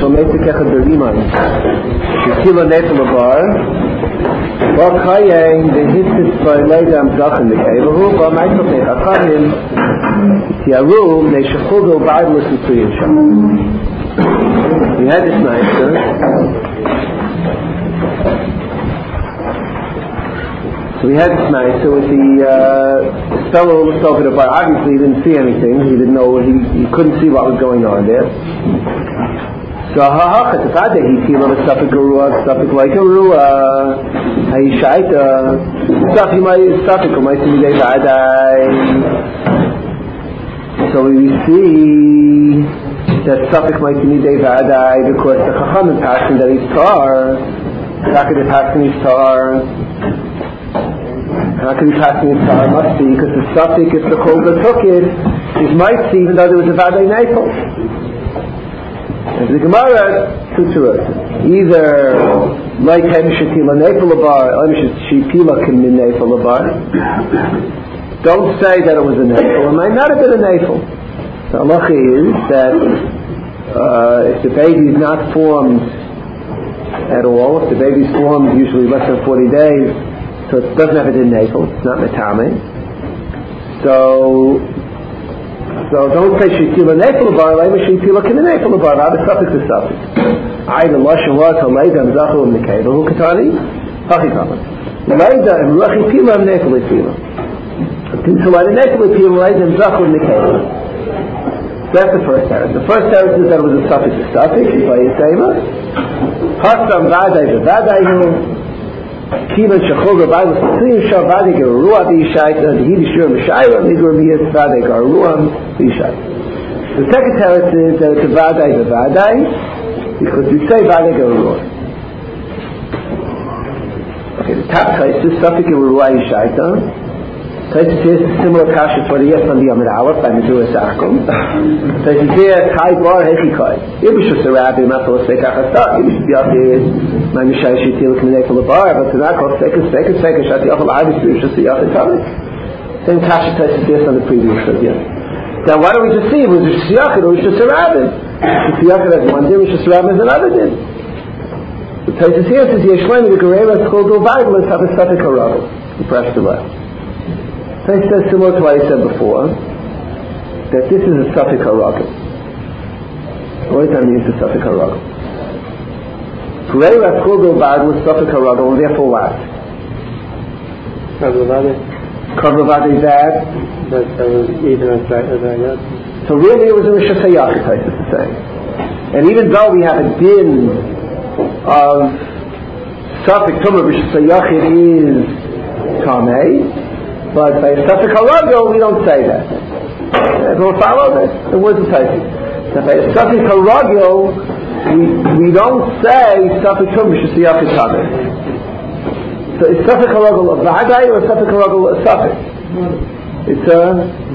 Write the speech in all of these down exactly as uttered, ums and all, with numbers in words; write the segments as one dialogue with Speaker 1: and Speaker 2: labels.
Speaker 1: Shalmetik Echad Beriman Shekila Nefel Abar Well Kayang the Hitzit by Leidam Zach in the Kevahu Well Maitok Nechachim Tiarum Neshechudu Ba'adlus Mitzuyim Sham. We had this night, sir. So we had this night, so with the uh, fellow looked over the bar. Obviously he didn't see anything. He didn't know, he, he couldn't see what was going on there. So ha-ha, chetafade, he feel of a suffix garua, suffix like a rua, ha-yishaita, suffix my suffix, or my simidei v'adai. So we see that suffix my simidei v'adai, because the chacham is passing that he's tar, how could it pass he's tar? How could he pass his tar? Must be, because the suffix, if the kol that took it, is might see, even though there was a v'adai neifel. And the Gemara, two truths. Either like Hem Shekila Nefel Abar, Hem Shekila Kim Min Nefel Abar. Don't say that it was a Nefel. It might not have been a Nefel. The halacha is that uh, if the baby is not formed at all, if the baby is formed usually less than forty days, so it doesn't have a din Nefel, it's not Metame. So So don't say Shekila Nefel Bar, Lema Shekila Kim Nefel Bar. How the suffix is suffix? I the lashon was Haleida Zachu in the Keva. Who Katani? Hachikama. Haleida and Ruchi Pila Nefel Pila. Until I Nefel Pila Haleida and Zachu in the Keva. That's the first teretz. The first teretz is that it was a suffix of suffix. By Yisema. Hasam Vadai Vadai. Kivan Shechol Rabbi was Tzim Shavadi Garua B'Yishaita the Hidi Shur Mishayra Migur Miyas Vadai Garua B'Yishaita. The second teretz is that it's a Vadai V'Vadai because we say Vadai Garua. Okay, the top case is Safik Garua Yishaita. Taisus here is similar kasha for the yes on the Amid Aleph by Meduras Akum. Taisus here Kai Bar Hechi Kai. Ibishus Arabi Matal Sekach Asat. Ibishus Yachid my Mishai Shitil Kminefel Bar, but to that called Sekach Sekach Sekach Shati Achal Ibis Ibishus Yachid Tavis. Same kasha Taisus here on the previous video. Now why don't we just see if it was Ibishus Yachid or Ibishus Arabi? Ibishus Yachid has one din, Ibishus Arabi has another din. The Taisus here says Yeshleim the Gereva Schol Do Bible is have a Safik Harago. He pressed the left. So he says similar to what I said before, that this is a suffix haragim. What does that mean, it's a suffix haragim? Kurei Raskol Bilbad was suffix haragim, and therefore what?
Speaker 2: Kavlavade.
Speaker 1: Kavlavade that?
Speaker 2: That that was even as I got.
Speaker 1: So really it was a Rishas HaYachid, I used to say. And even though we have a din of suffix tumah, Rishas HaYachid is Tamei, but by Safik Harago, we don't say that. Everyone follow this? The words of Taisus. So by Safik Harago, we, we don't say Safik Tum B'Shasiyach Tameh. So is Safik Harago a V'adai or Safik Harago a Safik? It's a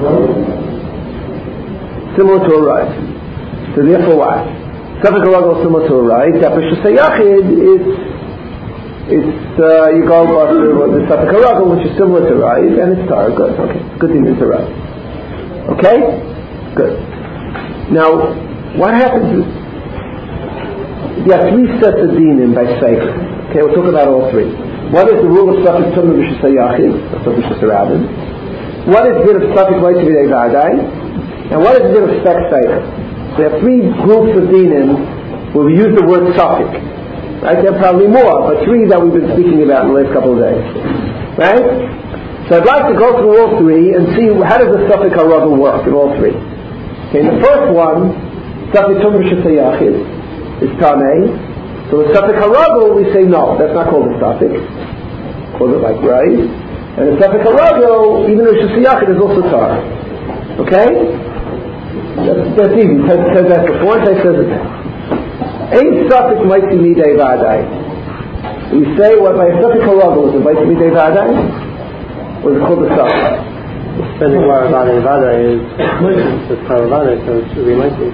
Speaker 1: similar to a right. So therefore what? Safik Harago is similar to a right. That B'Shasiyach is It's uh, you go about the, the Safik Harago, which is similar to Rai, and it's Tar. Good, okay. Good thing it's a Rai. Okay? Good. Now, what happens is you have three sets of dinim by Sefer. Okay, we'll talk about all three. What is the rule of Safik Tumah B'Shas HaYachid, or Safik B'Shas HaRabim? What is the din of Safik Vayt V'Dei V'Adai? And what is the din of Spek Sefer? There are three groups of dinim where we use the word Safik. Right? There are probably more, but three that we've been speaking about in the last couple of days. Right? So I'd like to go through all three and see how does the Safik Harago work in all three. Okay, the first one, Safik Tumah B'Shas HaYachid, is Tamei. So the Safik Harago, we say no, that's not called a Safik. Call it like right. And the Safik Harago, even though B'Shas HaYachid is also Tar. Okay? That's, that's easy. Ted said that before, Ted says it now. Ein suffix might be midei v'adai. We say what by a suffix harago is it might be midei v'adai? Or is it called a suffix?
Speaker 2: Depending where v'adai v'adai is, it's part of v'adai, so it should be might be.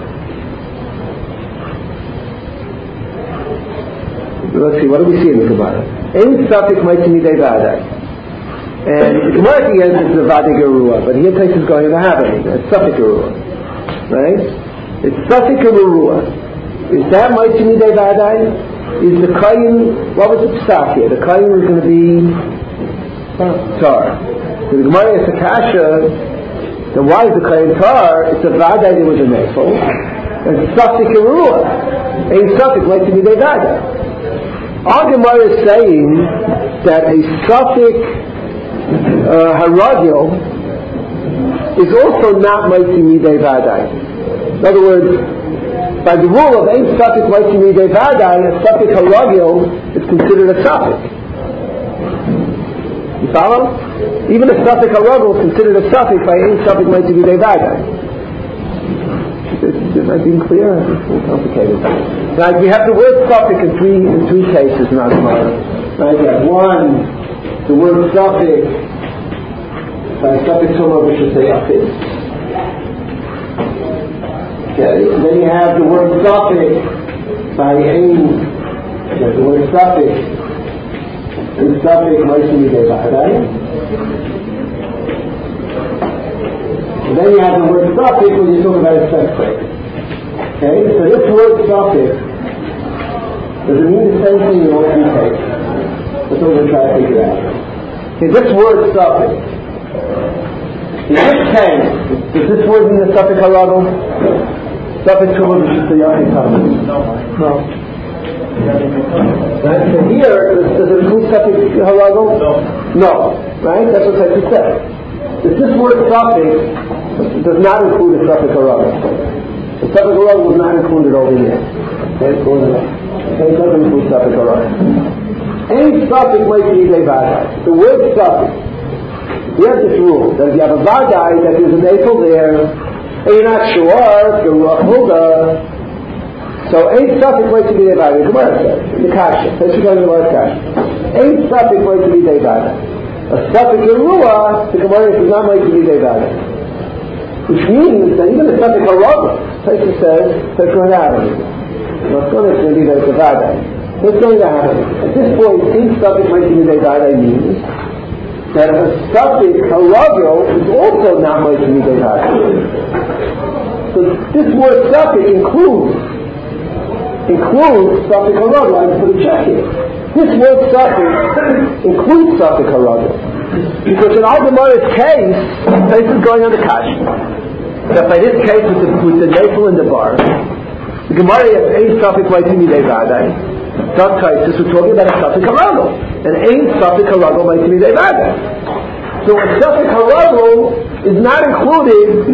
Speaker 1: Let's see, what do we see in the Gemara? Ein suffix might be midei v'adai. And the Gemara at the end is the v'adai gerua, but here takes is going to have it. It's suffix gerua. Right? It's suffix gerua. Is that Moitzi Midei Vadai? Is the Kayin, what was the psak here? The Kayin was going to be tar. So the Gemara is a kasha, then why is the Kayin tar? It's a Vadai that was a Nefel, and it's Safik Erua. Ain't Safik Moitzi Midei Vadai. Our Gemara is saying that a Safik uh, Haragil is also not Moitzi Midei Vadai. In other words, by the rule of Ein Safik Moitzi Midei Vadai, a Safik Haragil is considered a Safik. You follow? Even a Safik Haragil is considered a Safik by Ein Safik Moitzi Midei Vadai. Am I being clear? It's complicated. Now we have the word Safik in three in three cases in our Gemara. Right? You have one, the word Safik by Safik Tumah, which is say Yachid. Okay. And then you have the word Safik by Ein. You have the word Safik and Safik Moitzi Midei Vadai. And then you have the word Safik when you talk about a sex break. Okay, so this word Safik, does it mean the same thing in all three cases? That's what we're going to try to figure out. Okay, this word Safik. In this case, does this word mean the Safik Haragil? Safik Tumah B'Shita Yachid Tamid? No. No. Right? So here, does it include Safik Haragil? No. No. Right? That's what Taisa said. If this word Safik does not include a Safik Haragil. The Safik Haragil was not included over here. Okay, it's going on. Okay, it doesn't include Safik Haragil. Any Safik might be a Vadai. The word Safik. We have this rule that if you have a Vadai that there's an Eiffel there, and you're not sure, the Ruach Hulda, so any Safik might be a Vadai. The Gemara says, in the Kasha, let's go to the Gemara Kasha. Any Safik might be a Vadai. A Safik Yerua, the Gemara is not Moitzi Midei Vadai. Which means that even a Safik Haragil, Taisa says, that's going to happen. What's going to be that it's a Vadai. What's going to happen? At this point, in Safik Moitzi Midei Vadai means that a Safik Haragil is also not Moitzi Midei Vadai. So this word Safik includes includes Safik Haragil. I put a check here. This word Safik includes Safik Haragil. Because in our Gemara's case, this is going on the Kasha. That by this case with the, with the Nefel and the bar, the Gemara has Ein Safik Moitzi Midei Vadai. Some cases we're talking about a Safik Haragil. And Ein Safik Haragil Moitzi Midei Vadai. So a Safik Haragil is not included,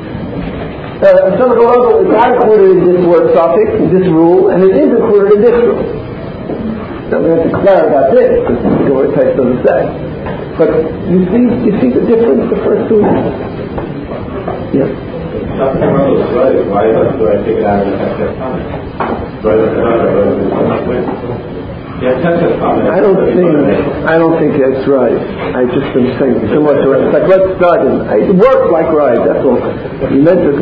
Speaker 1: uh, a Safik Haragil is not included in this word Safik, in this rule, and it is included in this rule. Now we have to declare about this, because the Gemara text doesn't say. But you see, you see the difference, the first two. Yes.
Speaker 3: Safik Haragil is right. Why do I take it out of the Hechsher Tamid? Do I look at it?
Speaker 1: I don't think I don't think that's right. I just am saying similar to it. It's like let's start it. It works like right. That's all. You meant to.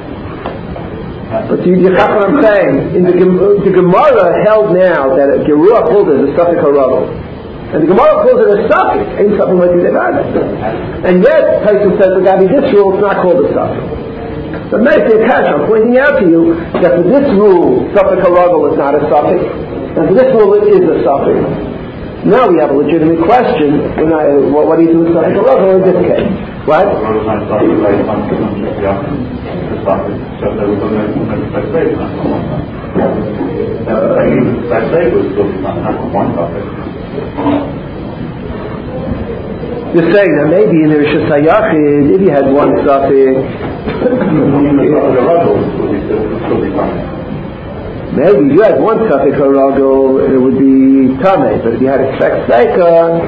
Speaker 1: But you, you got what I'm saying. In the, the Gemara held now that a Geruah pulled it a Safik Haragil, and the Gemara pulls it a Safik. Ain't something like that. And yet, Taisa says, "Regarding this rule, it's not called a Safik." But Messi Akash, I'm pointing out to you that for this rule, Safik Haragil is not a Safik, and for this rule, it is a Safik. Now we have a legitimate question. When I, what, what do you do with Safik Haragil in this case? What? You're saying that maybe in the Rishus HaYachid, if you had one Safik, maybe if you had one Safik Haragil, it would be Tameh. But if you had a Sfek Seika,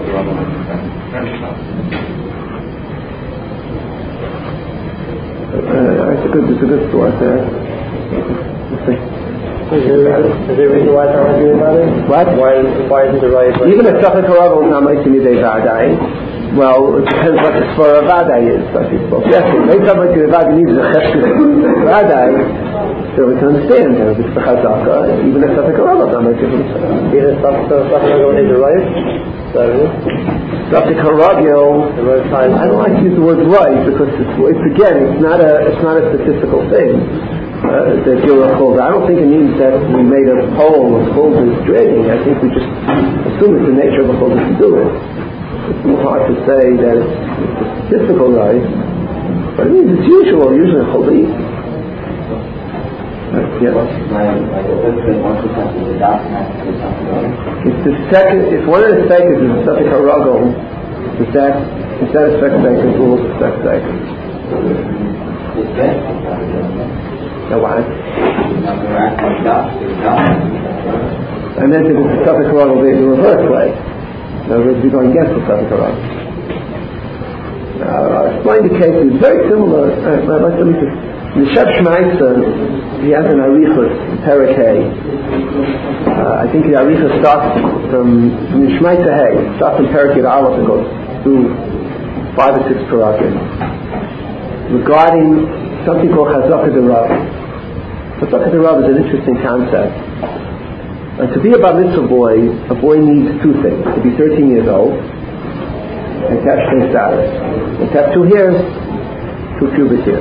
Speaker 1: uh, it's a good, it's a good source there. Let's see.
Speaker 2: Is there a reason why it's not arguing about it?
Speaker 1: What?
Speaker 2: Why, why isn't it right?
Speaker 1: Even if Safik Haragil is not Moitzi Midei Vadai, well, it depends what the Sfara Vadai is. Like it's both. Yes, if Moitzi Midei Vadai needs a Cheshire Vadai, so we can understand that if it's the Chazaka, even if Safik Haragil is not Moitzi Midei Vadai.
Speaker 2: Even if Safik Haragil is right?
Speaker 1: Safik Haragil, I don't like to use the word right because it's, it's again, it's not a, it's not a statistical thing. uh, that you're a chulda. I don't think it means that we made a poll of chuldas dreading. I think we just assume it's the nature of a chulda to do it. It's more hard to say that it's, it's a difficult right, but it means it's usual. Usually a chulda eats. Yes. It's the second. If one of the seconds is a suffix haragol, is that is that a second second rules of second second? No, why? And then if it's a suffix haragol, the reverse way. In other words, we're going against the suffix haragol. Now, I'll explain the case. It's very similar. Uh, let me just. The Sheb Shmaitza, he has an Arichas, Perek Hay. Uh, I think the Arichas starts from, from the Shmaitza Hay, starts from Perek Yud Aleph and goes through five or six parakim, regarding something called Chazaka Derav. Chazaka Derav is an interesting concept. And to be a Bar Mitzvah boy, a boy needs two things. To be thirteen years old, and to have shnei status. And to have two hairs, two pubic hairs.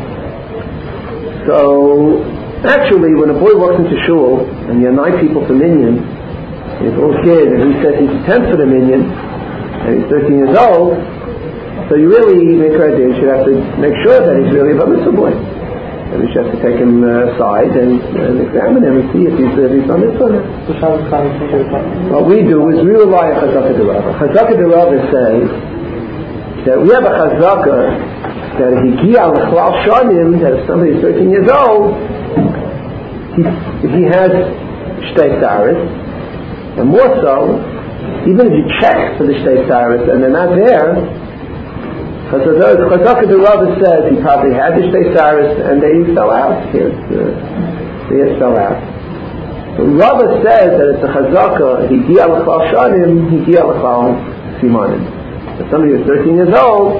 Speaker 1: So, actually, when a boy walks into shul, and you have nine people for minyan, he's a little kid, and he says he's ten for the minyan, and he's thirteen years old, so you really make her idea, you should have to make sure that he's really a Bar Mitzvah boy. And you should have to take him uh, aside and, and examine him and see if he's a uh, Bar Mitzvah. What we do is we rely on Chazaka Derav. Chazaka Derav says that we have a Chazaka that if he gial l'chlal shanim, that if somebody is thirteen years old, he, he has shtei saris, and more so, even if you check for the shtei saris and they're not there, because Chazaka Derav says he probably had the shtei saris and they fell out. Here, uh, they fell out. So Rava says that it's a Chazaka, he gial l'chlal shanim, he gial l'chlal simanim. If somebody is thirteen years old,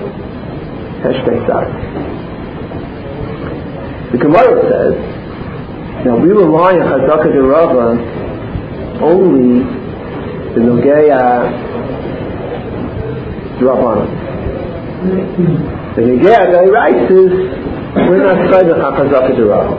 Speaker 1: the Gemara says, now we rely on Chazaka Derav only the Nogeya Drabanan. The Nogeya Dairaitis, we're not studying Chazaka Derav.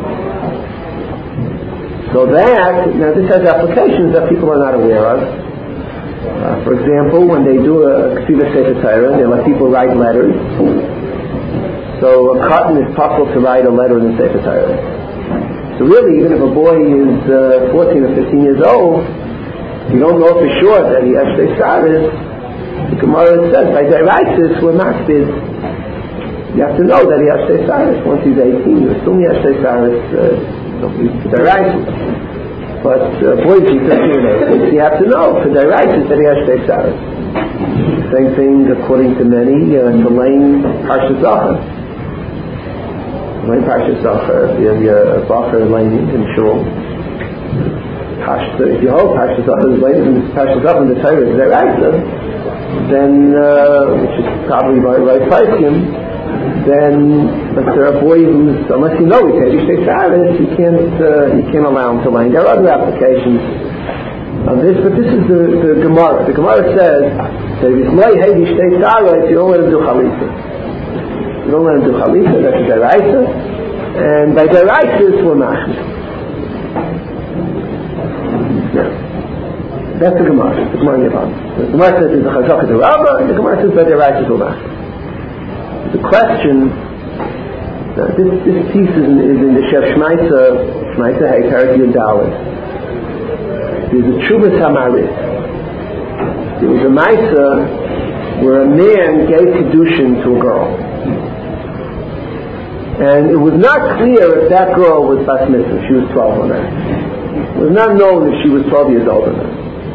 Speaker 1: So that, now this has applications that people are not aware of. Uh, for example, when they do a Ksiva Sefer Torah, they let people write letters. So a cotton is possible to write a letter in the Sefer Torah. So really, even if a boy is uh, fourteen or fifteen years old, you don't know for sure that he has shtei saris. The Gemara says, by Dairaitis, we're makbid. You have to know that he has shtei saris. Once he's eighteen, you assume he has shtei saris. Uh, for Dairaitis. But uh, boys, he's thirteen or eighteen, you have to know for Dairaitis that he has shtei saris. Same thing, according to many, uh, to Lane Parshas Zachar. Lane Parshas Zachar, if you have your Zachar Lane in Shul. If you hold Parshas Zachar is Lane, and Parshas Zachar in the Torah is Dairaitis, then, uh, which is probably by right Paiskim, then if there are a boy who's, unless you know he's had shtei saris, you can't, uh, you can't allow him to Lane. There are other applications of this, but this is the, the Gemara. The Gemara says that if it's loy heavy shtei saris, you don't let him do chalitza. You don't let him do chalitza, that's a deraisa, and by deraisis we're machmir. Yeah. That's the Gemara. The Gemara in Yavam. The Gemara says it's a Chazaka Derav, and the Gemara says by deraisis we're machmir. The question, uh, this, this piece is in, is in the Sheb Shmaitza, Shmaitza Hay, Perek Yud Dalet. There's a Tshuvas Hamaris. There was a Maisa where a man gave Kedushin to a girl. And it was not clear if that girl was Bas Mitzvah, she was twelve or not. It was not known if she was twelve years old or not.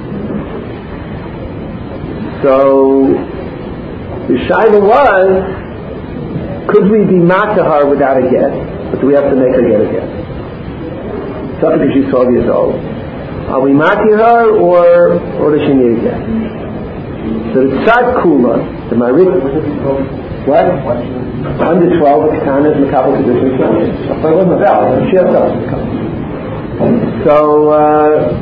Speaker 1: So, the Shaila was, could we be mata her without a get? But do we have to make her get a get? It's not because she's twelve years old. Are we mati her, or or does she need a get? So the tzad kula, the marit, what? Under twelve, the katana is mekabel kedushin shlomi. She herself is mekabel. So, uh,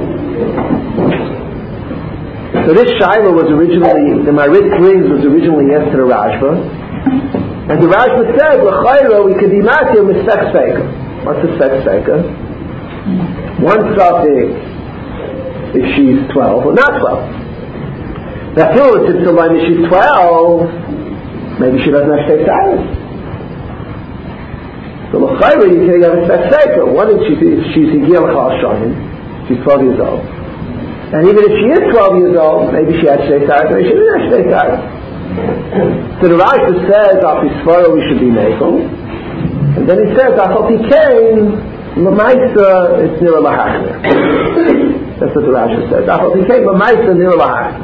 Speaker 1: so this shaila was originally, the marit brings was originally asked to the Rashba. And the Rashba said, "L'chayra we could be matir mispek speaker." What's the sex seika? One suffix if she's twelve or not twelve. Now, if it's the line that she's twelve, maybe she doesn't have shtei saris. So l'chayra you can have a sex seika. One is she's she's higiyah l'chal shanim, she's twelve years old. And even if she is twelve years old, maybe she had shtei saris, maybe she didn't have shtei saris. So the Rashi says, after Sfaro we should be makel. And then he says, after he came, l'maisa, it's nira lahachner. That's what the Rashi says. After he came, l'maisa, nira lahachner.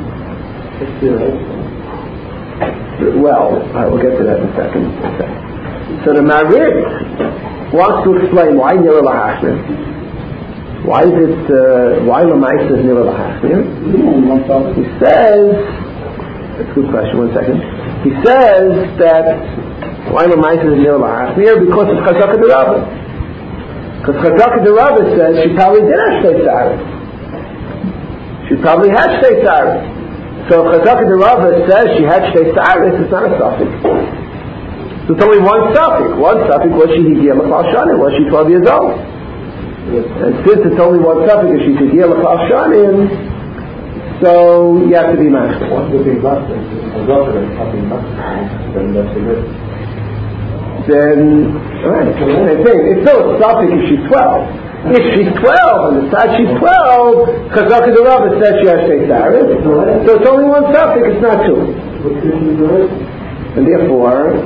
Speaker 1: Well, I will get to that in a second. So the Marit wants to explain why nira lahachner. Why is it, uh, why l'maisa is nira lahachner? He says, that's a good question, one second. He says that why l'maisa is nira lahachner? Because of Chazaka de Rabbah. Because Chazaka de Rabbah says she probably did have shtei saris. She probably had shtei saris. So if Chazaka de Rabbah says she had shtei saris, it's not a suffix. So it's only one suffix. One suffix, was she higiyah l'chal shanim? Was she twelve years old? And since it's only one suffix, if she's higiyah l'chal shanim, so you have to be master.
Speaker 3: What's the big master?
Speaker 1: Then, alright, same thing. It's still a suffix if she's twelve. If she's twelve, on the side she's twelve, Chazaka de Rabbah says she has shtei saris, so it's only one suffix, it's not two. And therefore,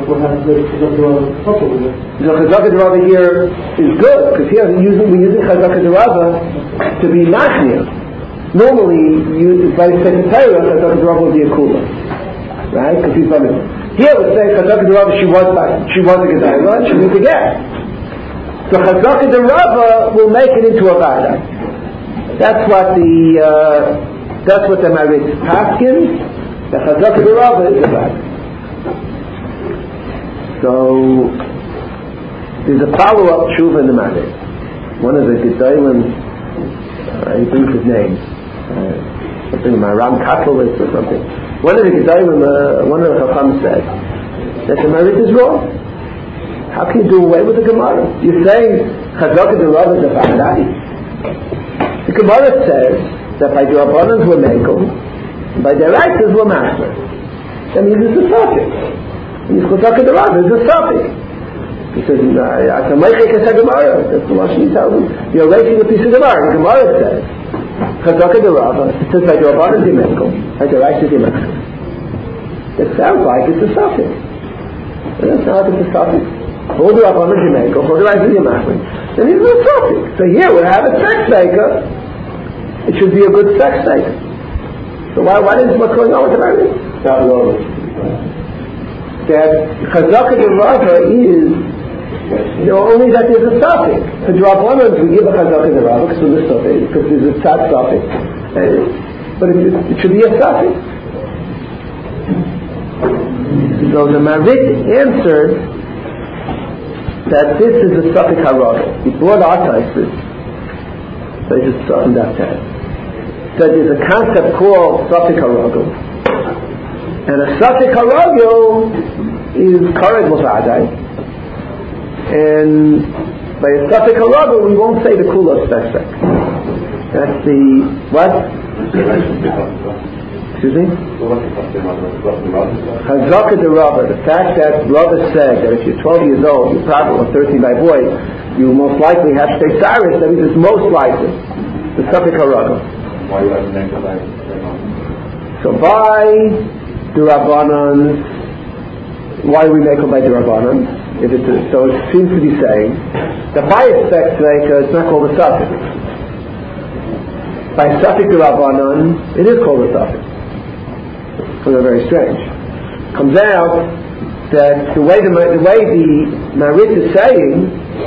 Speaker 1: so Chazaka de Rabbah here is good, because here we're using, we're using Chazaka de Rabbah to be machnia. Normally, you, by the Secretary, Chazaka de Rabbah will be a kula. Right? Because he's running. Here we're saying Chazaka de Rabbah, she was she was a Gedailah, and she needs a get. So Chazaka de Rabbah will make it into a Vada. That's what the uh, that's what the Marit Paskin, the Chazaka de Rabbah is a Vada. So there's a follow-up tshuva in the Marit. One of the Gedailim, uh, he brings his name. Uh, something Maram Katlovitz or something. One of the Gedalim, uh, one of the Chacham said that the Marit is wrong. How can you do away with the Gemara? You're saying Chazaka de Rabbah is a Va'adai. The Gemara says that by the Rabbanans we're Mekel, and by their actors we're Master. That means it's a suffix. And Chazaka de Rabbah is a suffix. He says, I can make it a Gemara. That's the Lashon Yisrael. You're raising a piece of Gemara. The Gemara says Chazaka de Rabbah, it says by the Rabbanan is Mekel, by their actors is Master. It sounds like it's a suffix. It doesn't sound like it's a suffix. Hold the Rabbanan is Mekel, hold the actors is Master. Then it's a suffix. So here we have a sex maker. It should be a good sex maker. So why, what is what's going on with the Marit? That Chazaka de Rabbah is, you know, only that there's a suffix. For Rabbanans we give a Chazaka de Rabbah because there's a suffix, because there's a tzad suffix. But it, it should be a suffix. So the Marit answered that this is a suffix haragel. He brought our types. So he just softened that test. So there's a concept called suffix haragel. And a suffix haragel is kareg l'va'adai. And by a suffix haragel we won't say the kula spec. That's the what? Excuse me? Chazaka de Rabbah. The fact that Rabbah said that if you're twelve years old, you're probably, or thirteen by boy, you most likely have shtei saris, that means it's most likely. The suffix haragel.
Speaker 3: Why you have to make it
Speaker 1: So by the Rabbanan, why do we make it by the Rabbanan? If it's a, so it seems to be saying that by its sex maker, it's not called a suffix. By suffix the Rabbanan, it is called a suffix. So they're very strange. Comes out that the way the, the way the Marit is saying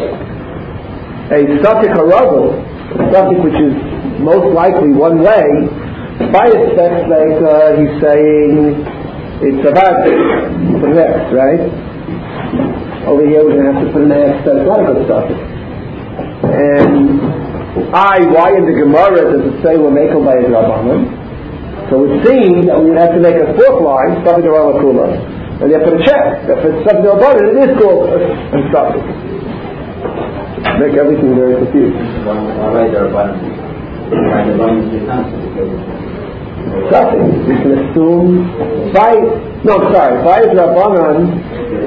Speaker 1: a suffix haragel, a suffix which is most likely one way, by its sex maker, he's saying it's a bad for the next, right? Over here we're going to have to put an X, that's not a good suffix. And I, why in the Gemara does it say we're makel by a Rabbanan? So it seems that we would have to make a fourth line, suffix the Rabbanan Kula, and you have to check. If it's suffix the Rabbanan, it is called a suffix. make everything very confused. Suffix. We can assume by no, sorry, by Rabbanan.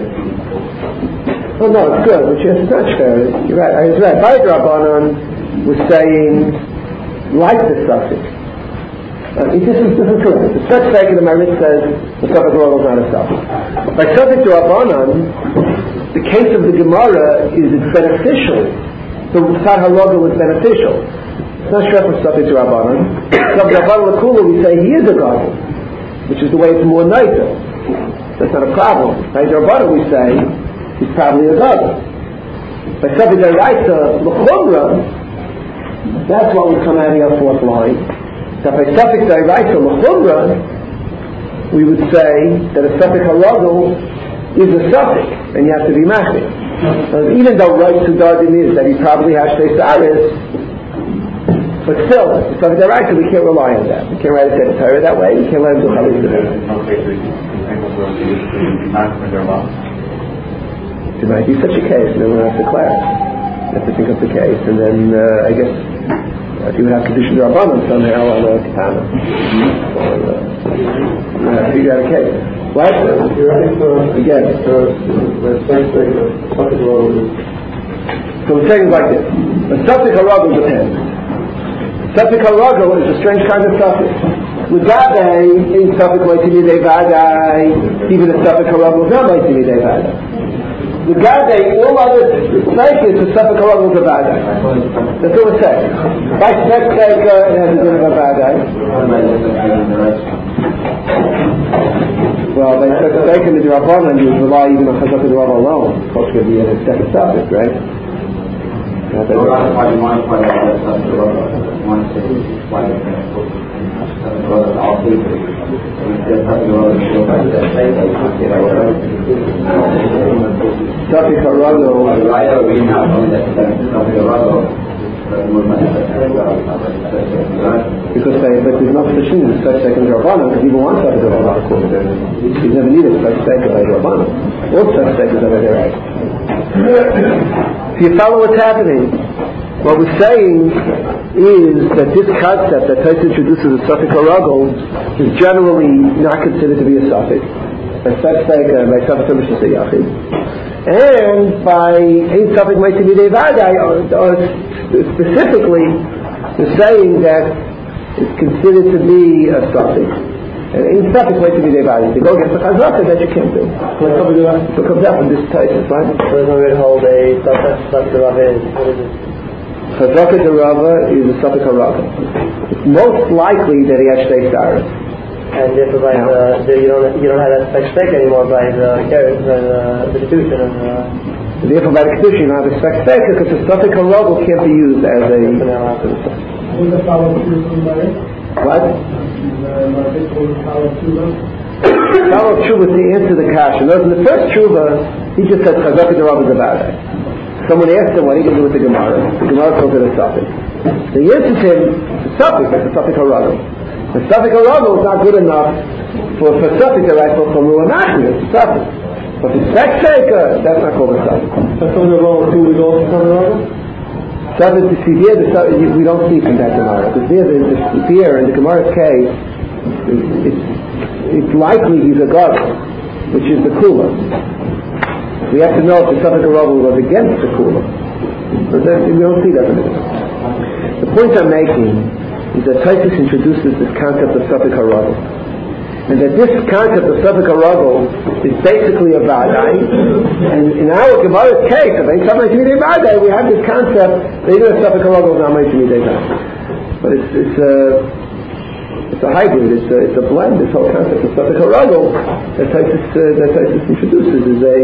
Speaker 1: Oh no, it's good. But yes, it's not fair. You're right. I was right. By Rabbanan was saying like the suffix. Uh, this is this is correct. The such sake of the Marit says the suffix roll is not a suffix. By suffix Rabbanan, the case of the Gemara is it's beneficial. So Tzad HaRogel is beneficial. It's not straight from suffix Rabbanan. Suffix Rabbanan L'Kula, we say he is a Gadol, which is the way it's more nicer. That's not a problem. By Rabbanan we say he's probably a Gadol. By suffix D'Oraisa L'Chumra, that's what would come out of your fourth line. So by suffix D'Oraisa L'Chumra, we would say that a suffix HaRogel is a suffix, and you have to be machir. Uh, even though right to Dardim is that he probably has Shtei Sa'aris, but still, it's something that right, so we can't rely on that. We can't write a set of Torah that way. We can't let him do Chavez to that. There might be such a case, and then we'll have to declare. You have to think of the case, and then uh, I guess uh, you would have to do Shul Rabbanan somehow on a katana. Or uh, figure out a case. What?
Speaker 2: You're right, so
Speaker 1: again.
Speaker 2: So the same thing, something wrong with it.
Speaker 1: So we're saying like this. A suffix HaRogel depends. Suffix HaRogel is a strange kind of suffix. L'gadei in suffix Moitimidei Vadai, even a suffix HaRogel is not Moitimidei Vadai. L'gadei, all other suffixes, the suffix HaRogel is a Vadai. That's what we're saying. By Spek Seika, it has a din of a Vadai. Well, by Spek Seika, the Rabbanan, you rely even on Chazak D'Rav alone. Of course, it could be a second suffix, right?
Speaker 3: So that's why you want to find out that stuff to run on. You want to why you can put all people. You just have to go and look at that thing that you can't get away.
Speaker 1: Suffix HaRogel.
Speaker 3: Right over in house, only that Suffix HaRogel.
Speaker 1: Because they, but there's no such thing as such second Rabbanan, because people want such a Rabbanan according to them. You never needed such second by Rabbanan. All such seconds are very right. If you follow what's happening, what we're saying is that this concept that Tais introduces as suffix HaRogel is generally not considered to be a suffix. By such second, by suffix HaMishnas Yachid. And by Ein Suffix Moitimidei Vadai, or specifically, they're saying that it's considered to be a suffix. And Ein Suffix Moitimidei Vadai, to go against the Chazaka, that you can't do. So it comes out from this Taisus, right?
Speaker 2: So there's no way to hold a suffix to Rav in. What is it?
Speaker 1: Chazaka to Rava is a suffix HaRogel. It's most likely that he has Shtei Sa'aris.
Speaker 2: And therefore, by the, the, you don't you don't have that spec spec anymore by the carrot, by the the Kedushin and the.
Speaker 1: Therefore, by the Kedushin, you don't have a spec spec because the suffix HaRogel can't be used as a.
Speaker 4: Will the follow through from Mary?
Speaker 1: What? Follow tshuva to answer the kasha. Notice in the first tshuva, he just said Chazaka to Rava Zavada. Someone asked him what he can do with the Gemara. The Gemara calls it a suffix. So he answers him, it's a suffix, it's a suffix HaRogel. The suffix HaRogel is not good enough for, for suffix to write for Ruah Nachman, it's a suffix. But the spec shaker, that's not called a suffix.
Speaker 2: So something wrong with two is also something wrong?
Speaker 1: Suffix, see here, the suffix, we don't see from that Gemara. Because here, the, the, here, in the Gemara's case, it's, it's likely he's a god, which is the Kula. We have to know if the suffix HaRogel was against the Kula. So that, we don't see that in the Gemara. The point I'm making is that Taisus introduces this concept of suffix HaRogel, and that this concept of suffix HaRogel is basically a Vadai. And in our Gemara's case, of Ein Suffix Moitimidei Vadai, we have this concept that even a suffix HaRogel is not Moitimidei Vadai. But it's it's a it's a hybrid. It's a it's a blend. This whole concept of suffix HaRogel that Taisus uh, that Taisus introduces is a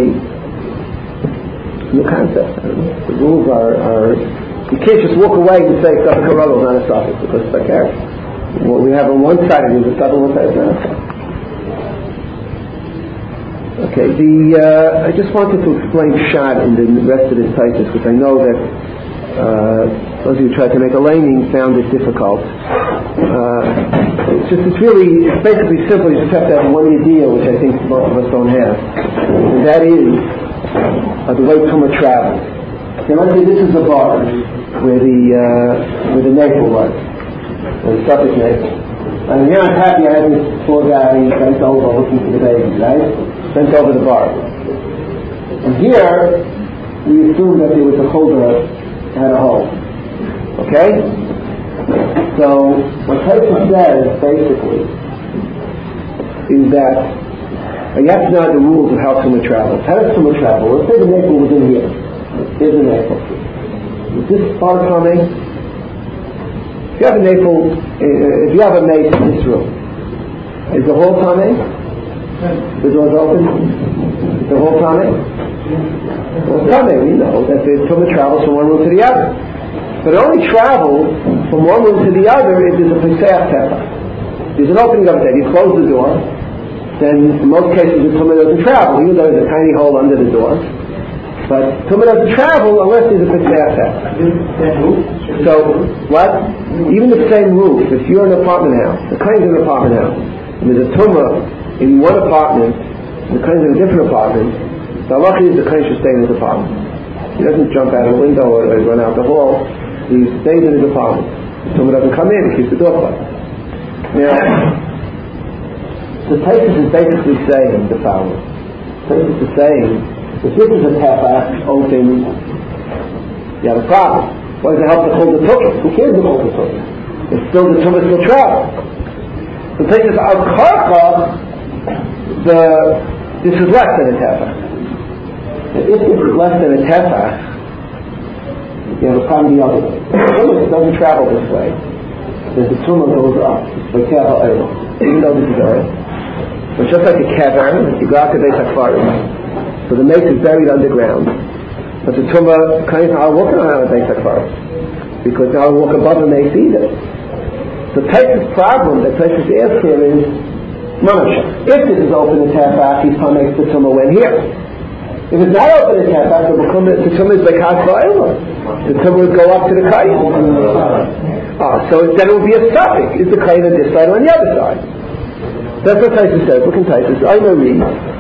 Speaker 1: new concept. I don't know. The rules are are. You can't just walk away and say suffix HaRogel is not a suffix because it's like here. What we have on one side of it is a suffix, on one side is not a suffix. Okay, the uh, I just wanted to explain Shad in the rest of this Taisus because I know that uh, those of you who tried to make a laning found it difficult. Uh, it's just it's really it's basically simple. You just have to have one idea, which I think most of us don't have, and that is uh, the way Tumah travels. Okay, let's say this is the bar where the uh, where the navel was, where the suffix navel. And here I'm happy I have this poor guy bent over looking for the baby, right? Bent over the bar. And here we assume that there was a holder that had a hole. Okay? So what Tyson says basically is that uh, you have to know the rules of how tumah travels. How does tumah travel? Let's say the navel was in here. Here's the navel. Is this far coming? If you have a navel, uh, if you have a mace in this room, is the hole coming? The door's open? Is the hole coming? Well, it's coming. We know that the tumah travels from one room to the other. But it only travels from one room to the other if there's a pesach tefach. There's an opening up there. You close the door, then in most cases the tumah doesn't travel, even though there's a tiny hole under the door. But tumah doesn't travel unless there's a pesach tefach. So, what? Even the same roof. If you're in an apartment house, the kind of an apartment house, and there's a tumah in one apartment, the kind in a different apartment, the halacha is the kind should stay in his apartment. He doesn't jump out a window or, or run out the hall. He stays in his apartment. Someone doesn't come in, he keeps the door closed. Now, the Taisus is basically saying the following. Taisus is saying, if this is a tefach open, you have a problem. What does it help to hold the tukkah? Who cares to hold the tukkah? It's still, the tumah still travels. The Taisus al karka, the this is less than a tefach. If this is less than a tefach, you have a problem the other way. The tumah doesn't travel this way. Then the tumah goes up. Like even though this is earth. But just like a cavern, you go out to Beis HaKvarim. So the mace is buried underground. But the tumah can't walk around Beis HaKvarim. Because now walk above the mace either. The Taisus problem that Taisus asks here is Manasha. If this is open to tefach, he's going to make the tumah went here. If it's not open to tefach, the tumah is like Hasba'illah. The tumah would go up to the kayin. Ah, so then it would be a suffix. Is the kayin on this side or on the other side? That's what Taisus says. Look in Taisus. I know read.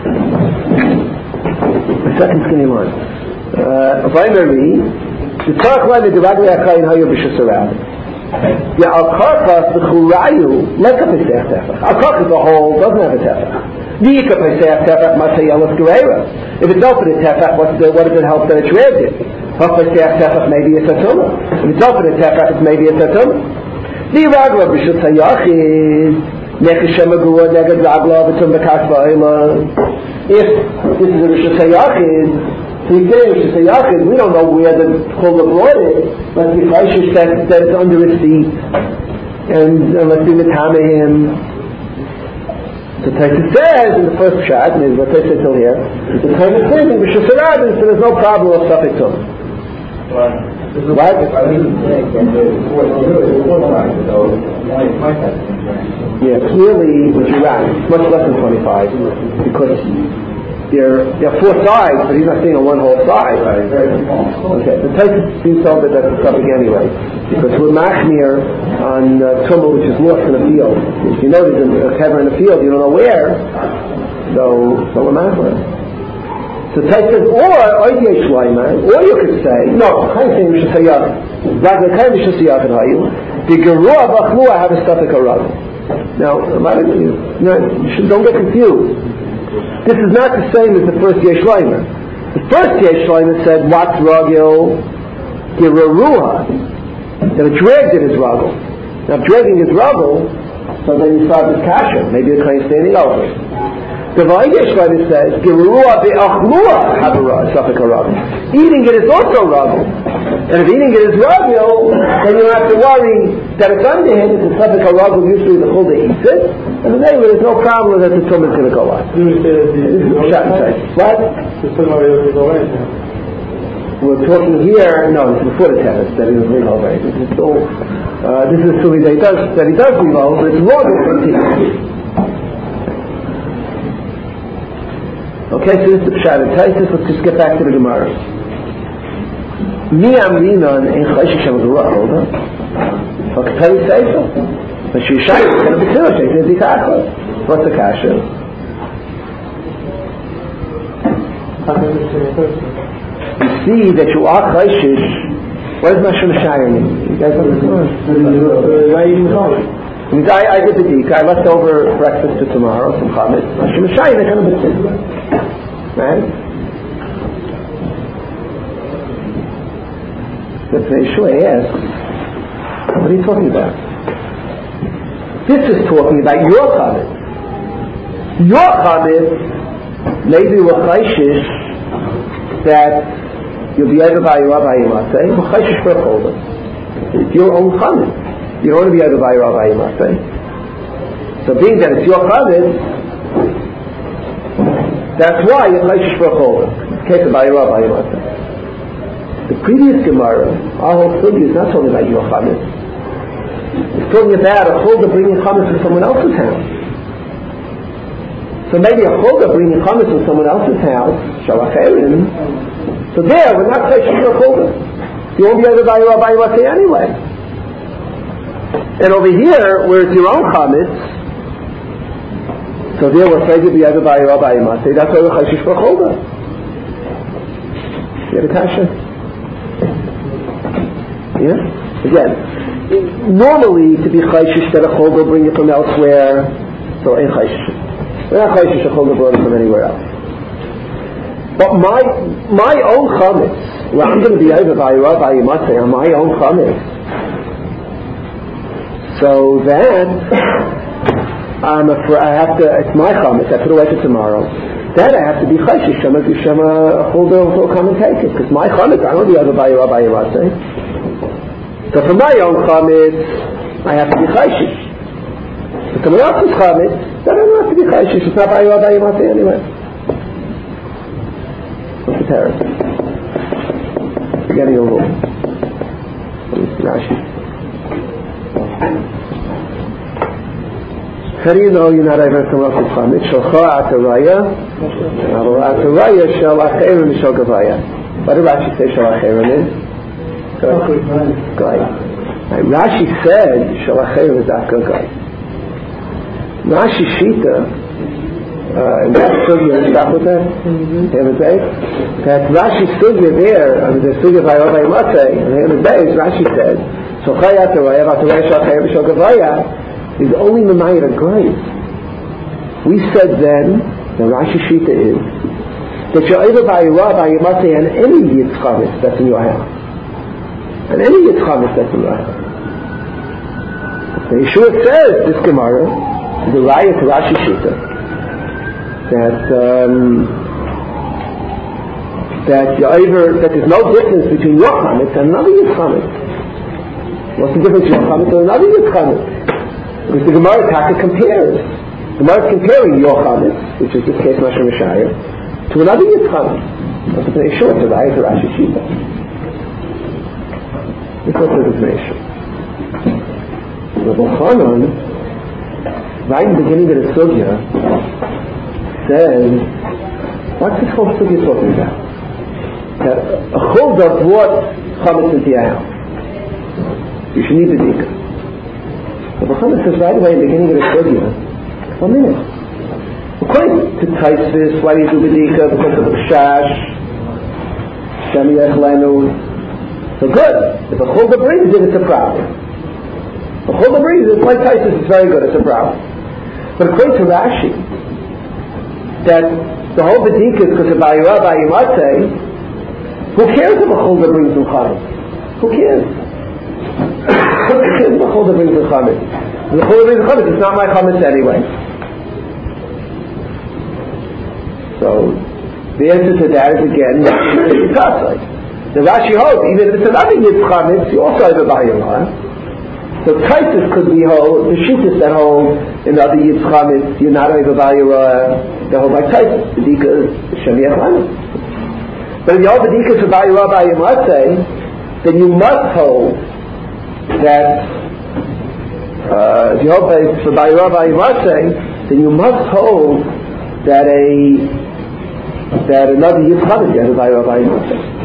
Speaker 1: The second skinny line. If I know read, the Torah line is the Ragli HaKayin Hayu B'Shasarab. Yeah, Al-Karkas, the Churayu, like a Pesach Tefach. Al-Karkas, the whole, doesn't have a Tefach. V'yika Pesach Tefach, Masayalas Gereira. If it's open to Tefach, what does it help that it's raised? If Pesach Tefach, maybe it's a tumah. If it's open to Tefach, maybe it's a tumah. The Ragla B'Shut Hayachid, Nechashem Agua, Negad Ragla, B'Tum B'Kas Ba'ila. If this is a B'Shut Hayachid, so he's saying we should say Yachid, we don't know where the Chol brought it, but the Chayshish said that it's under his feet, and, and let's be Mitame him. So Taisus says in the first shot, maybe what Taisus said till here, the kind of thing, we should say that, so there's no problem of suffix to him. What? Yeah, clearly, what you're right, it's much less than twenty-five, because There, there are four sides, but he's not seeing on one whole side. Okay, the Taisus seems to that that's the subject anyway, because we're machmir on uh, tumah which is lost in a field. If you know there's a kever in the field, you don't know where, so so we're machmir. So Taisus says, or oidiy shleiman, or you could say, no, kind of thing we should say yachid. Like the kind we should say yachid hayu. The gerua b'chlua have a suffix arav. Now, a lot of you, you, know, you should, don't get confused. This is not the same as the first Yesh Leimer. The first Yesh Leimer said, what's ragil? Giraruha. That it dragged in his ragil. Now, dragging his ragil, so then you start this kasha. Maybe the kind standing over it. The Yesh Leimer says, Giraruha be'achluha havara, suffix ragil. Eating it is also ragil. And if eating it is ragil, then you don't have to worry that it's under him. It's a suffix ragil, usually the chulda eats it. And then there's no problem that the tumah is going to go up. What? We're talking here, no, this is before the tennis, that he was leave over. This is still, uh, this is still that he does, that he does leave over, it's more than fifteen. Okay, so this is the Pshat and Taisus. Let's just get back to the Gemara. Mi amrinan ein chayshik shem geruach, hold on. Okay, tell you say so. But she shot it's going to be too. She says, what's the kasha? you see that you are chayshish. What does Mashum Shire mean? You guys understand?
Speaker 4: Why are you eating chametz?
Speaker 1: Means I, I did the dik, I left over breakfast to tomorrow, some chametz. Mashum Shire, they kind of bit. Right? The Yeshua asks, what are you talking about? This is talking about your chametz. Your chametz, maybe with chayshish, that you'll be able to buy your rabbi yimatei, but chayshish for a cholder. It's your own chametz. You don't want to be able to buy your rabbi yimatei. So being that it's your chametz, that's why you're chayshish for a cholder. It's case of buy your rabbi yimatei. The previous Gemara, our whole study is not talking about your chametz. It's talking about a cholder bringing chametz from someone else's house. So maybe a cholder bringing chametz from someone else's house, shalacherim. So there, we're not chayshish for a cholder. You won't be able to buy your rabbi yimatei anyway. And over here, where it's your own chametz, so there we're afraid to be able to buy your rabbi yimatei. That's why we're chayshish for a cholder. You have a kasha? Yeah? Again, normally to be chayshish that a cholder bring it from elsewhere, so ain't chayshish. We're not chayshish a cholder brought it from anywhere else. But my my own chametz, where I'm going to be over by Rabbi Yimatei on my own chametz, so then I'm afraid I have to. It's my chametz. I put away for tomorrow. Then I have to be chayshish. Shema Shema a cholder will come and take it because my chametz. I don't be over by Rabbi Yimatei. So for my own chametz, I have to be chayshish. For someone else's chametz, then I don't have to be chayshish. It's not by Rabbi Yimatei anyway. What's the terror? Forgetting a rule. Let me see Rashi. How do you know you're not over someone else's chametz? Shalcha ataraya, ataraya shal acherim shal gavaya. What did Rashi say shal acherim is? Good. Rashi said Shalacherim is Afka Gai. Rashi Shita, uh, and that's Sugya, stop with that? Hamid Beis? That Rashi Sugya there, I mean the Sugya by Rabbi Yimatei, and Hamid Beis, Rashi said, Shalchaya Ataraya, Ataraya Shalacherim Shal Gavaya, is only Mamayat Gai. We said then, the Rashi Shita is, that you're able by Rabbi Yimatei and any Yitzchavis that's in your house. And any Yitzchavis that's in your house. The Yeshua says, this Gemara, the Raya to Rashi Shita, that um, that over, that there's no difference between your chametz and another Yitzchavis. What's the difference between your chametz and another Yitzchavis? Because the Gemara Taka compares. The Gemara is comparing your chametz, which is this case Mashum Shire, to another Yitzchavis. That's the Yeshua to Raya to Rashi Shita. Because of the information. Rabbi Chanan, right in the beginning of the sugya, says, what's this whole sugya talking about? That a cholder brought chametz into your house. You should need the dika. Rabbi Chanan says right away in the beginning of the sugya, one minute. According to Taisvis, why do you do the dika? Because of the shash, Shem Yech Lenu. So good. If a cholder brings it, it's a problem. If a cholder brings it, like Tysus, it's very good, it's a problem. But according to Rashi, that the whole Bedika is because of Rabbi Yimatei, who cares if a cholder brings him chametz? Who cares? Who cares if a cholder brings him chametz? If the cholder brings him chametz, it's not my chametz anyway. So, the answer to that is again, it's Tasai. The Rashi holds, even if it's another Yitzchamitz, you also have a Bayimah. So Taisus could be hold, the Shittis that hold in the other Yitzchamitz, you're not over Bayimah, they hold like Taisus. The Dika is Shem Yechlanus. But if you hold the Dika for Bayimah Bayimah, then you must hold that, uh, if you hold for Bayimah Bayimah, then you must hold that a, that another Yitzchamitz, you have a Bayimah Bayimah.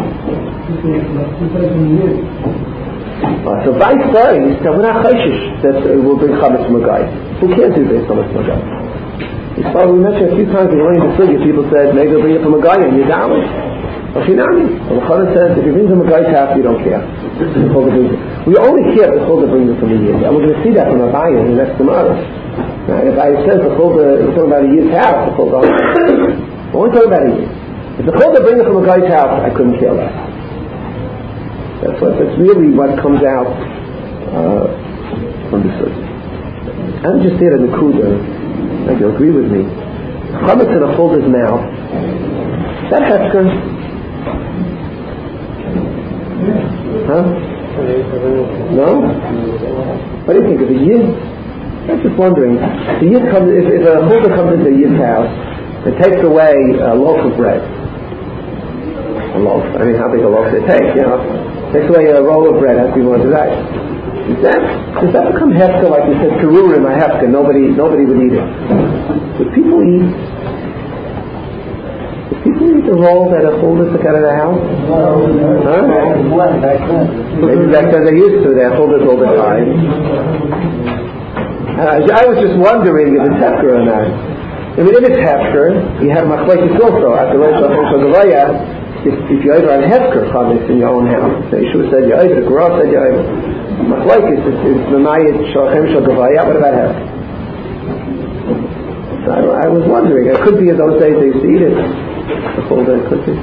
Speaker 1: Uh, so by saying that we're not chayshish that uh, we'll bring chametz from a guy. Who cares who brings chametz from a guy? It's why we mentioned a few times in the sugya, people said maybe they'll bring it from a guy and you're down. Ochinami. The Chana says if he brings him a guy's house, you don't care. We only care if the Chulda brings it from a Yid. And we're going to see that from Abaye in the next tomorrow. Now, if Abaye says the Chulda, we're talking about a Yid's house, the Chulda, we're only talking about a Yid. If the Chulda brings it from a guy's house, I couldn't care less. That's what, that's really what comes out uh, from the Sud. I would just say that the Kuda, like you'll agree with me, Chametz in a Chulda's mouth, is that Hefker? Huh? No? What do you think of a Yid? I was just wondering. The Yid comes, if, if a Chulda comes into a Yid's house and takes away a loaf of bread, a loaf, I mean, how big a loaf they take, you know, takes away a roll of bread, has to be more direct. Does that, does that become hefka, like we said, terurim, a hefka, nobody, nobody would eat it? Would people eat? Would people eat the roll that a Chulda took out of the house? Huh? Maybe back then they used to, they had Chuldas all the time. Uh, I was just wondering if it's hefker or not. I mean, if it's hefker, you have machlekes also, at the Rosh Hashanah, If, if you either have hefker chametz in your own house, so Yeshua said you either, the Gura said you either. Machlekes is is Mamayit Shalchem Shal Gavaya. What about hefker? So I, I was wondering. It could be in those days they used to eat it. The whole day could be.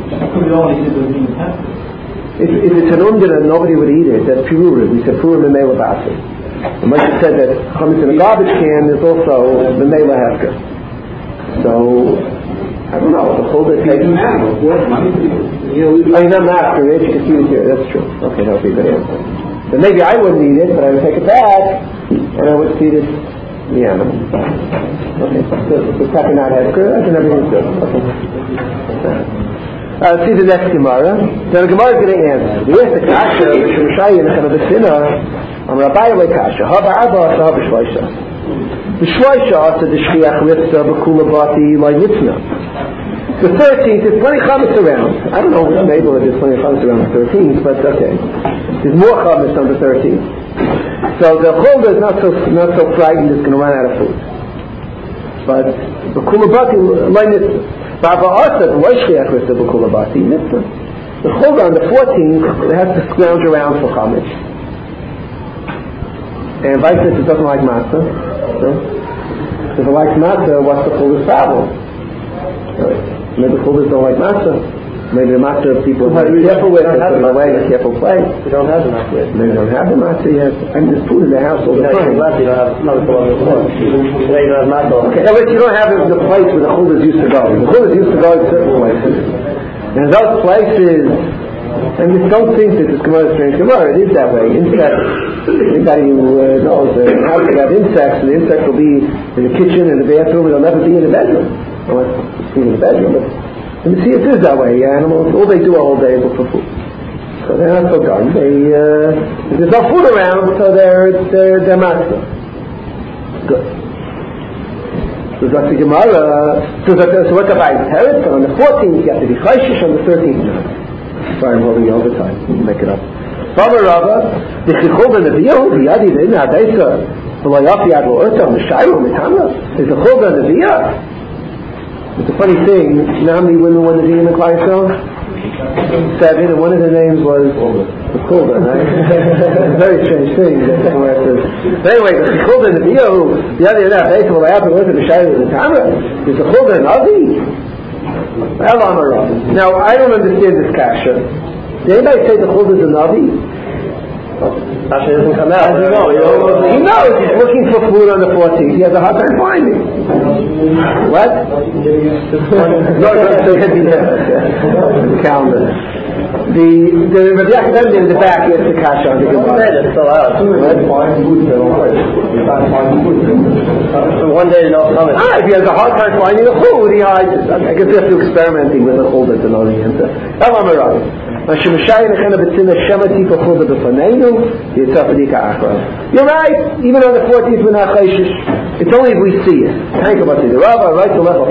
Speaker 1: If, if it's an undin and nobody would eat it, that's pirurim. We said pirurim and mela basi. And Moshe said that chametz in a garbage can is also the mela hefker. So. I don't know, the whole day takes... I mean, I'm after it, you can see it here, that's true. Okay, that would be a good answer. But maybe I wouldn't eat it, but I would take it back, and I would feed it the animal. Okay, so the second not has good, I think everything's good. Okay. Uh, let's see the next Gemara. Then the Gemara is going to answer. The answer kasha, which is Mishai in the kind of the sinner, I'm Rabbi Alei kasha, haba abba, haba shloisha. The shloisha, said the shliach ritzah, b'kula bati, like mitzvah. The thirteenth, there's plenty of chametz around. I don't know which neighborhood there's plenty of chametz around the thirteenth, but okay. There's more chametz on the thirteenth. So the Chulda is not so not so frightened it's going to run out of food. But the kulabati, like mitzvah. Baba Asa, the Loishliach with the kulabati, mitzvah. The Chulda on the fourteenth, it has to scrounge around for chametz. And vice versa, it doesn't like matzah. So, if it likes matzah, what's the Chulda's problem? Maybe the Chuldas don't like matzah. Maybe the matzah people are careful with it, put it away in a careful place.
Speaker 2: You don't have the matzah yet.
Speaker 1: Maybe they don't have the matzah yet. I mean, there's food in the house all the time.
Speaker 2: You don't have matzah on the floor. You don't have matzah.
Speaker 1: Okay, at least you don't have it in the place where the Chuldas used to go. The Chuldas used to go in certain places. And in those places, and you don't think that it's Gemara strange Gemara, it is that way. Insects, anybody who uh, knows, uh, how to have insects, and the insects will be in the kitchen, in the bathroom, and they'll never be in the bedroom. Unless it's in the bedroom, but and you see it is that way. Animals, all they do all day is look for food. So they're not so dumb. They, uh, there's no food around, so they're, they're, they're matzah. Good. So that's the Gemara. So, that, so what's about Teretz? On the fourteenth, you have to be chayshish, on the thirteenth, no. Sorry, I'm holding you all the time. You can make it up. Baba Rabba, the Chulda Nevi'ah, the Yadi, the Inna, Adesa, the Layafi Ad Lo'erta, the Shairu, Mitana, is the Chulda Nevi'ah. It's a funny thing. You know how many women won the Dina in the Klai Yisrael? Seven, and one of their names was the Chulda, right? It's a very strange thing. That's where it is. But anyway, the Chulda and the Biyahu, the other day, based on what happened with the Shairu and the Tama, is the Chulda and Avi. Now, I don't understand this kasha. Did anybody say the Chulda is a Navi?
Speaker 2: Kasha doesn't come out.
Speaker 1: I don't know. He knows. He's looking for food on the fourteenth. He has a hard time finding. What? No, no, so he had the, the calendar. The the Rabbi Yaakov in the back, he has the kasha on the Gemara.
Speaker 2: It's still out. So one day they'll come.
Speaker 1: Ah, if he has a hard time finding the food, he hides it. I guess we have to experimenting with the Chulda to know the answer. You're right, even on the fourteenth we're not chayshish. It's only if we see it. Think about it. The Rabbi, right to left,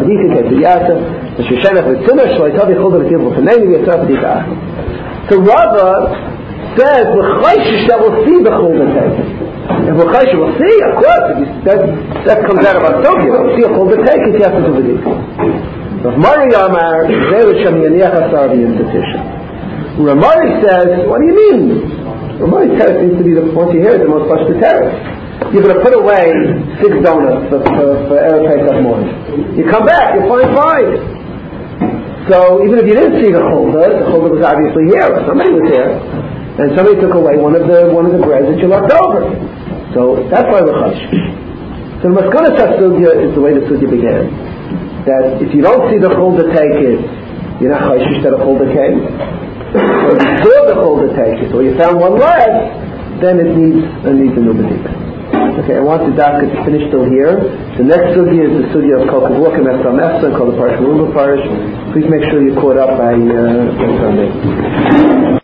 Speaker 1: so Rabba says we're chayshish that we'll see the Chulda take. If we're chayshish, we'll see, of course. That, that comes out of our Tokyo. We'll see a Chulda take it, you have to do with it. Rav Mari Amar, insufficient. Ramari says, what do you mean? Ramari says seems to be the, once you hear it, the most much the terrace. You're going to put away six donuts for, for, for Erev Pesach morning. You come back, you find five. So even if you didn't see the cholder, the cholder was obviously here, or somebody was here, and somebody took away one of the one of the breads that you left over. So that's why we're chash. So the Maskana Sugya is the way the Sugya began. That if you don't see the cholder take it, you're not chayshish that a cholder came. Or if you saw the cholder take it, or you found one less, then it needs it needs a new b'dika. Okay, I want the dafka to finish still here. The next sugya is the sugya of Kol Kavukim Esam Esam, called the Parish Malumba Parish. Please make sure you're caught up by, uh, by Sunday.